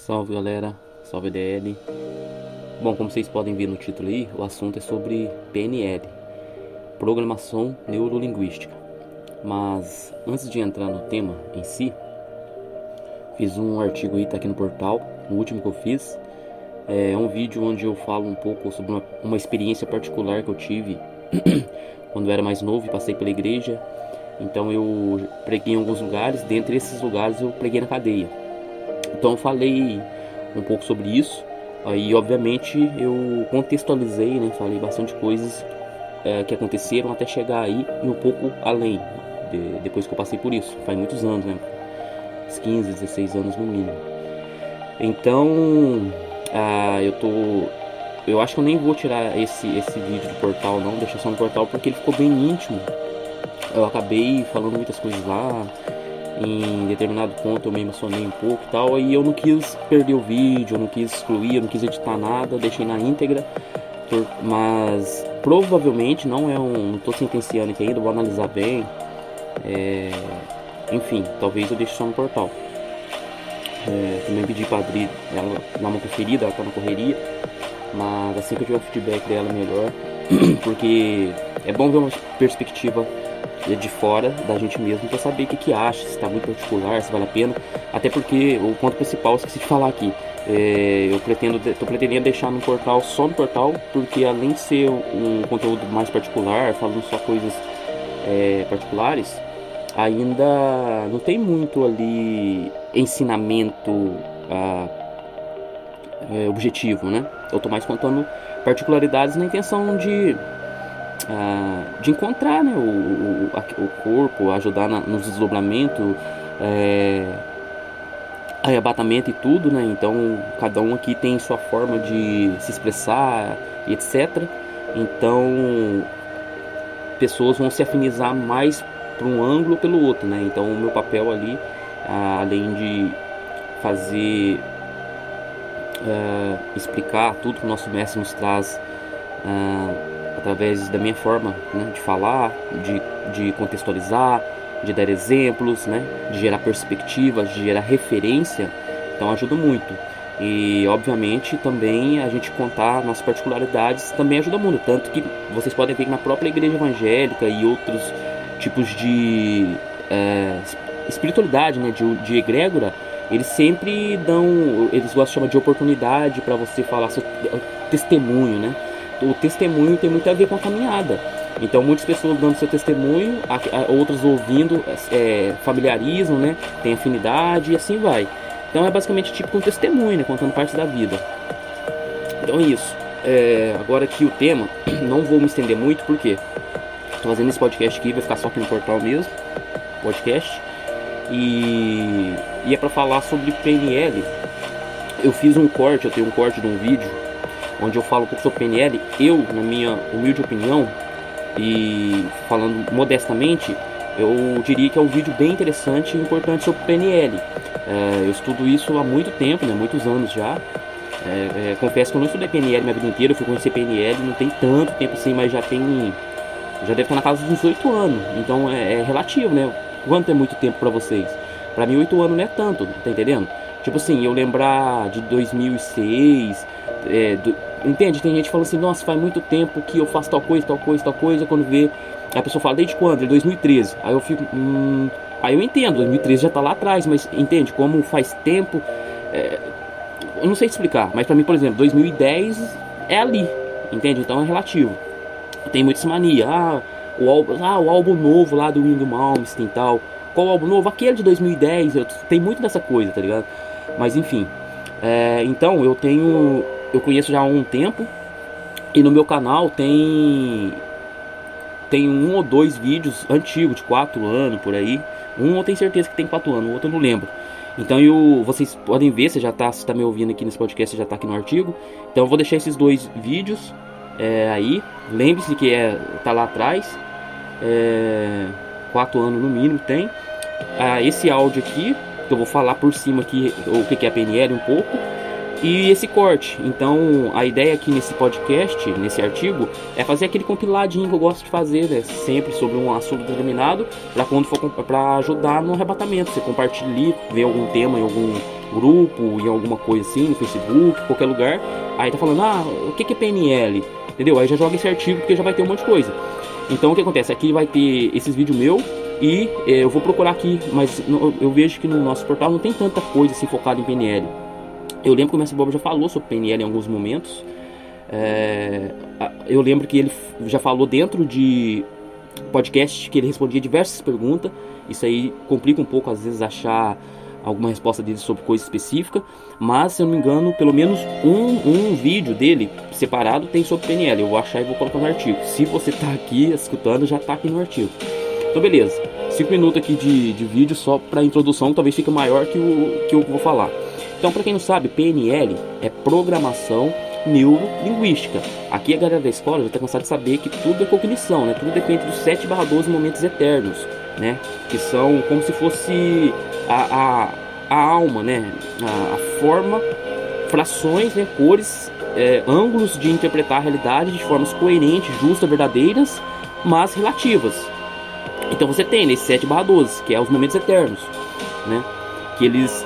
Salve galera, salve DL. Bom, como vocês podem ver no título aí, o assunto é sobre PNL, Programação Neurolinguística. Mas antes de entrar no tema em si, fiz um artigo aí, tá aqui no portal, o último que eu fiz. É um vídeo onde eu falo um pouco sobre uma experiência particular que eu tive quando eu era mais novo e passei pela igreja. Então eu preguei em alguns lugares, dentre esses lugares eu preguei na cadeia. Então eu falei um pouco sobre isso. Aí obviamente eu contextualizei, né? Falei bastante coisas que aconteceram até chegar aí e um pouco além, depois que eu passei por isso. Faz muitos anos, né? Uns 15, 16 anos no mínimo. Então eu acho que eu nem vou tirar esse vídeo do portal não, deixar só no portal porque ele ficou bem íntimo. Eu acabei falando muitas coisas lá. Em determinado ponto eu me emocionei um pouco e tal, aí eu não quis perder o vídeo, eu não quis excluir, eu não quis editar nada, eu deixei na íntegra, mas provavelmente não estou sentenciando aqui ainda, vou analisar bem, enfim, talvez eu deixe só no portal. Também pedi pra Adri ela dar uma conferida, ela tá na correria, mas assim que eu tiver o feedback dela melhor, porque é bom ver uma perspectiva de fora da gente mesmo para saber o que acha, se está muito particular, se vale a pena. Até porque o ponto principal, esqueci de falar aqui, tô pretendendo deixar no portal, só no portal, porque além de ser um conteúdo mais particular, falando só coisas particulares, ainda não tem muito ali ensinamento objetivo, né? Eu tô mais contando particularidades na intenção de encontrar, né, o corpo, ajudar no desdobramento, arrebatamento e tudo, né? Então cada um aqui tem sua forma de se expressar, etc. Então pessoas vão se afinizar mais para um ângulo ou pelo outro, né? Então o meu papel ali, além de fazer explicar tudo que o nosso mestre nos traz através da minha forma, né, de falar, de contextualizar, de dar exemplos, né, de gerar perspectivas, de gerar referência, então ajuda muito. E obviamente também a gente contar nossas particularidades também ajuda muito, tanto que vocês podem ver que na própria igreja evangélica e outros tipos de espiritualidade, né, de egrégora, eles sempre eles gostam de chamar de oportunidade para você falar seu testemunho, né? O testemunho tem muito a ver com a caminhada. Então muitas pessoas dando seu testemunho, outras ouvindo, familiarizam, né? Tem afinidade e assim vai. Então é basicamente tipo um testemunho, né? Contando parte da vida. Então é isso. Agora aqui o tema, não vou me estender muito, porque tô fazendo esse podcast aqui, vai ficar só aqui no portal mesmo, podcast. E é para falar sobre PNL. Eu fiz um corte, eu tenho um corte de um vídeo onde eu falo um pouco sobre PNL. Eu, na minha humilde opinião, e falando modestamente, eu diria que é um vídeo bem interessante e importante sobre PNL. Eu estudo isso há muito tempo, né, muitos anos já. Confesso que eu não estudei PNL minha vida inteira, eu fui conhecer PNL não tem tanto tempo assim, mas já deve estar na casa dos 8 anos, então é relativo, né? Quanto é muito tempo pra vocês? Pra mim 8 anos não é tanto, tá entendendo? Tipo assim, eu lembrar de 2006, entende? Tem gente falando assim, nossa, faz muito tempo que eu faço tal coisa, quando vê, a pessoa fala, desde quando? De 2013. Aí eu fico, aí eu entendo, 2013 já tá lá atrás, mas entende como faz tempo, eu não sei explicar, mas pra mim, por exemplo, 2010 é ali, entende? Então é relativo. Tem muita mania, o álbum novo lá do Yngwie Malmsteen e tal. Qual álbum novo? Aquele de 2010, tem muito dessa coisa, tá ligado? Mas enfim, então eu conheço já há um tempo. E no meu canal tem 1 ou 2 vídeos antigos, de 4 anos, por aí. Um eu tenho certeza que tem 4 anos, o outro eu não lembro. Então vocês podem ver, se tá me ouvindo aqui nesse podcast, você já tá aqui no artigo. Então eu vou deixar esses 2 vídeos aí. Lembre-se que tá lá atrás, 4 anos no mínimo tem. Esse áudio aqui, que eu vou falar por cima aqui o que é a PNL um pouco, e esse corte. Então a ideia aqui nesse podcast, nesse artigo, é fazer aquele compiladinho que eu gosto de fazer, né? Sempre sobre um assunto determinado, para quando for para ajudar no arrebatamento. Você compartilha ali, vê algum tema em algum grupo, em alguma coisa assim, no Facebook, qualquer lugar, aí tá falando, o que é PNL? Entendeu? Aí já joga esse artigo porque já vai ter um monte de coisa. Então o que acontece? Aqui vai ter esses vídeos meus e eu vou procurar aqui, mas eu vejo que no nosso portal não tem tanta coisa assim focada em PNL. Eu lembro que o Mestre Bob já falou sobre PNL em alguns momentos. Eu lembro que ele já falou dentro de podcast que ele respondia diversas perguntas. Isso aí complica um pouco às vezes achar alguma resposta dele sobre coisa específica, mas se eu não me engano, pelo menos um vídeo dele separado tem sobre PNL. Eu vou achar e vou colocar no artigo. Se você tá aqui escutando, já tá aqui no artigo. Então beleza, 5 minutos aqui de vídeo só para introdução, talvez fique maior que o que eu vou falar. Então, para quem não sabe, PNL é Programação Neurolinguística. Aqui a galera da escola já está cansada de saber que tudo é cognição, né? Tudo depende dos 7/12 momentos eternos, né? Que são como se fosse a alma, né? A forma, frações, né? Cores, ângulos de interpretar a realidade de formas coerentes, justas, verdadeiras, mas relativas. Então você tem nesse 7/12, que é os momentos eternos, né? Que eles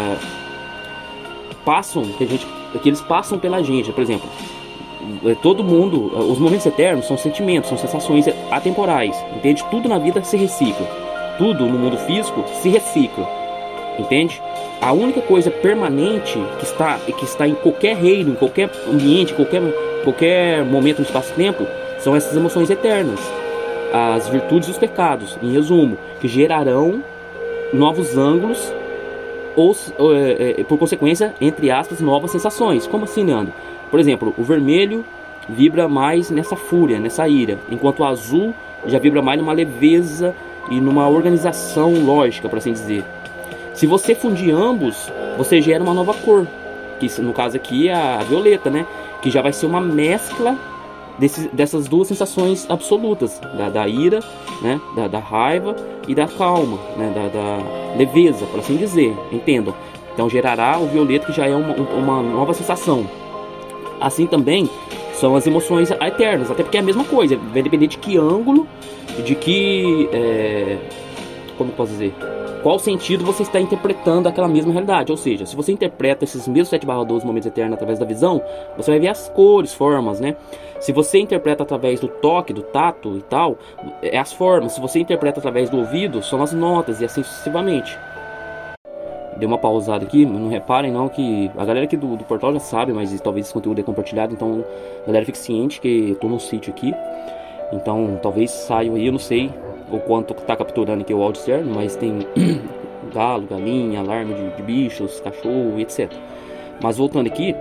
passam pela gente. Por exemplo, todo mundo, os momentos eternos são sentimentos, são sensações atemporais, entende? Tudo na vida se recicla, tudo no mundo físico se recicla, entende? A única coisa permanente que está em qualquer reino, em qualquer ambiente, qualquer momento no espaço-tempo, são essas emoções eternas, as virtudes e os pecados, em resumo, que gerarão novos ângulos ou por consequência, entre aspas, novas sensações. Como assim, Leandro? Por exemplo, o vermelho vibra mais nessa fúria, nessa ira, enquanto o azul já vibra mais numa leveza e numa organização lógica, por assim dizer. Se você fundir ambos, você gera uma nova cor, que no caso aqui é a violeta, né? Que já vai ser uma mescla dessas duas sensações absolutas, da ira, né? da raiva e da calma, né? da leveza, por assim dizer, entendam. Então gerará o violeta, que já é uma nova sensação. Assim também são as emoções eternas, até porque é a mesma coisa, vai depender de que ângulo, de que como eu posso dizer, qual sentido você está interpretando aquela mesma realidade. Ou seja, se você interpreta esses mesmos 7/12 momentos eternos através da visão, você vai ver as cores, formas, né? Se você interpreta através do toque, do tato e tal, é as formas. Se você interpreta através do ouvido, são as notas, e assim sucessivamente. Dei uma pausada aqui, não reparem não que a galera aqui do portal já sabe, mas talvez esse conteúdo é compartilhado, então a galera fique ciente que eu tô num sítio aqui, então talvez saiam aí, eu não sei o quanto tá capturando aqui o áudio externo, mas tem galo, galinha, alarme de bichos, cachorro, etc. Mas voltando aqui,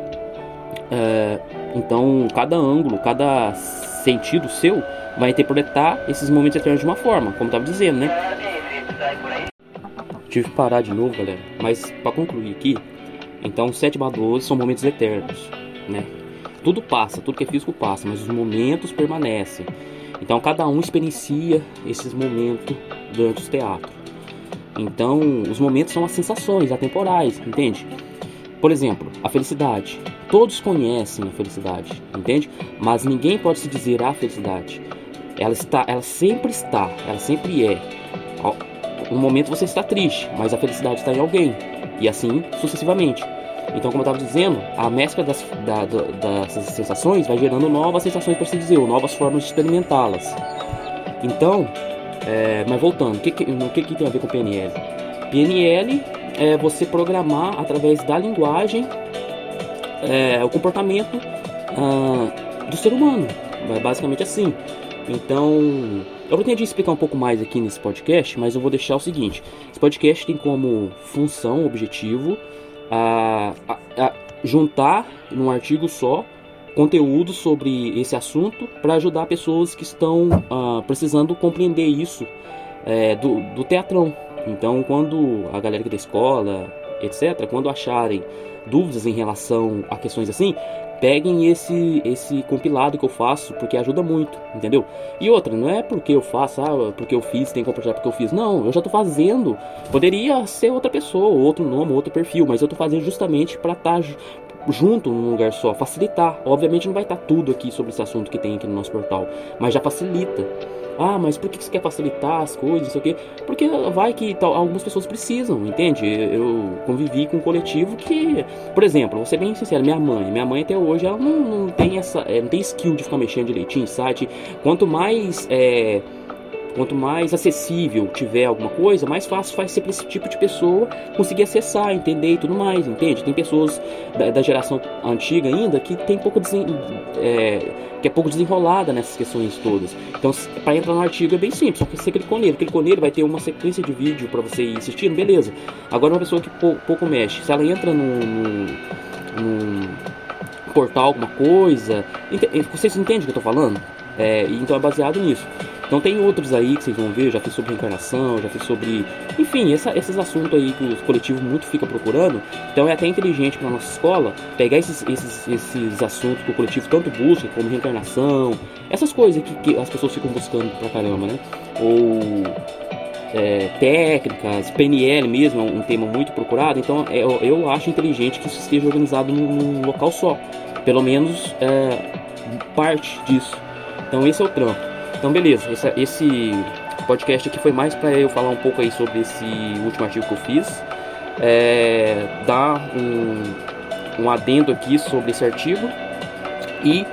então cada ângulo, cada sentido seu vai interpretar esses momentos eternos de uma forma, como eu tava dizendo, né? Tive que parar de novo, galera, mas para concluir aqui, então 7/12 são momentos eternos, né? Tudo passa, tudo que é físico passa, mas os momentos permanecem. Então cada um experiencia esses momentos durante o teatro. Então os momentos são as sensações atemporais, entende? Por exemplo, a felicidade. Todos conhecem a felicidade, entende? Mas ninguém pode se dizer a felicidade. Ela sempre é. No momento você está triste, mas a felicidade está em alguém. E assim sucessivamente. Então, como eu estava dizendo, a mescla das sensações vai gerando novas sensações, para se dizer, ou novas formas de experimentá-las. Então, mas voltando, o que tem a ver com PNL? PNL é você programar através da linguagem o comportamento do ser humano. Basicamente assim. Então, eu pretendi explicar um pouco mais aqui nesse podcast, mas eu vou deixar o seguinte. Esse podcast tem como função, objetivo, juntar num artigo só conteúdo sobre esse assunto para ajudar pessoas que estão precisando compreender isso do teatrão. Então, quando a galera aqui da escola, etc., quando acharem dúvidas em relação a questões assim, peguem esse compilado que eu faço, porque ajuda muito, entendeu? E outra, não é porque eu faço, porque eu fiz, tem que compartilhar porque eu fiz. Não, eu já tô fazendo. Poderia ser outra pessoa, outro nome, outro perfil, mas eu tô fazendo justamente para estar junto num lugar só, facilitar. Obviamente não vai estar tudo aqui sobre esse assunto que tem aqui no nosso portal, mas já facilita, Ah, mas por que você quer facilitar as coisas, não sei o quê? Porque vai que algumas pessoas precisam, entende? Eu convivi com um coletivo que, por exemplo, vou ser bem sincero, minha mãe até hoje, ela não tem não tem skill de ficar mexendo direitinho em site. Quanto mais Quanto mais acessível tiver alguma coisa, mais fácil vai ser para esse tipo de pessoa conseguir acessar, entender e tudo mais, entende? Tem pessoas da geração antiga ainda que tem que é pouco desenrolada nessas questões todas. Então, para entrar no artigo é bem simples, só que você clicou nele, vai ter uma sequência de vídeo para você ir assistindo, beleza. Agora uma pessoa que pouco mexe, se ela entra num portal alguma coisa, vocês entendem o que eu tô falando? Então é baseado nisso. Então tem outros aí que vocês vão ver, eu já fiz sobre reencarnação, já fiz sobre... Enfim, esses assuntos aí que o coletivo muito fica procurando. Então é até inteligente para nossa escola pegar esses assuntos que o coletivo tanto busca, como reencarnação, essas coisas que as pessoas ficam buscando pra caramba, né? Ou técnicas, PNL mesmo é um tema muito procurado. Então eu acho inteligente que isso esteja organizado num local só. Pelo menos parte disso. Então esse é o trampo. Então beleza, esse podcast aqui foi mais para eu falar um pouco aí sobre esse último artigo que eu fiz, dar um adendo aqui sobre esse artigo e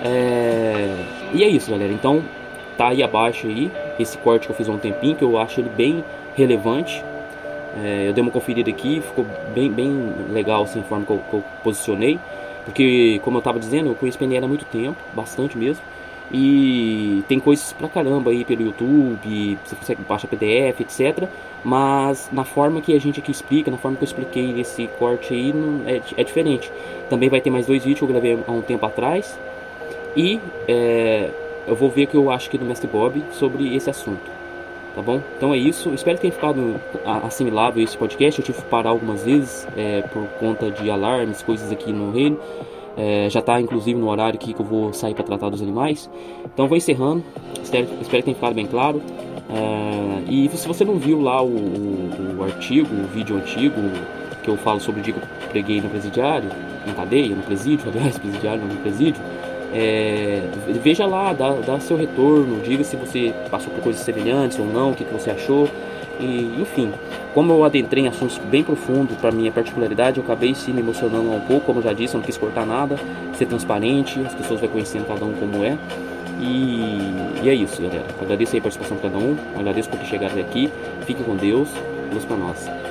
é isso, galera. Então tá aí abaixo aí esse corte que eu fiz há um tempinho, que eu acho ele bem relevante. Eu dei uma conferida aqui, ficou bem legal assim, a forma que eu posicionei, porque como eu tava dizendo, eu conheço PNL há muito tempo, bastante mesmo. E tem coisas pra caramba aí pelo YouTube, você consegue baixar PDF, etc. Mas na forma que a gente aqui explica, na forma que eu expliquei nesse corte aí, é diferente. Também vai ter mais 2 vídeos que eu gravei há um tempo atrás. E eu vou ver o que eu acho aqui do Mestre Bob sobre esse assunto. Tá bom? Então é isso. Espero que tenha ficado assimilável esse podcast. Eu tive que parar algumas vezes por conta de alarmes, coisas aqui no reino. Já está inclusive no horário aqui que eu vou sair para tratar dos animais. Então vou encerrando. Espero que tenha ficado bem claro. E se você não viu lá o artigo, o vídeo antigo que eu falo sobre o dia que eu preguei no presidiário, na cadeia, no presídio, aliás, presidiário, não no presídio, veja lá, dá seu retorno, diga se você passou por coisas semelhantes ou não, o que você achou. E, enfim, como eu adentrei em assuntos bem profundos para minha particularidade, eu acabei se me emocionando um pouco, como eu já disse, eu não quis cortar nada, ser transparente, as pessoas vão conhecendo cada um como é. E é isso, galera. Agradeço aí a participação de cada um, agradeço por ter chegado até aqui, fique com Deus, luz para nós.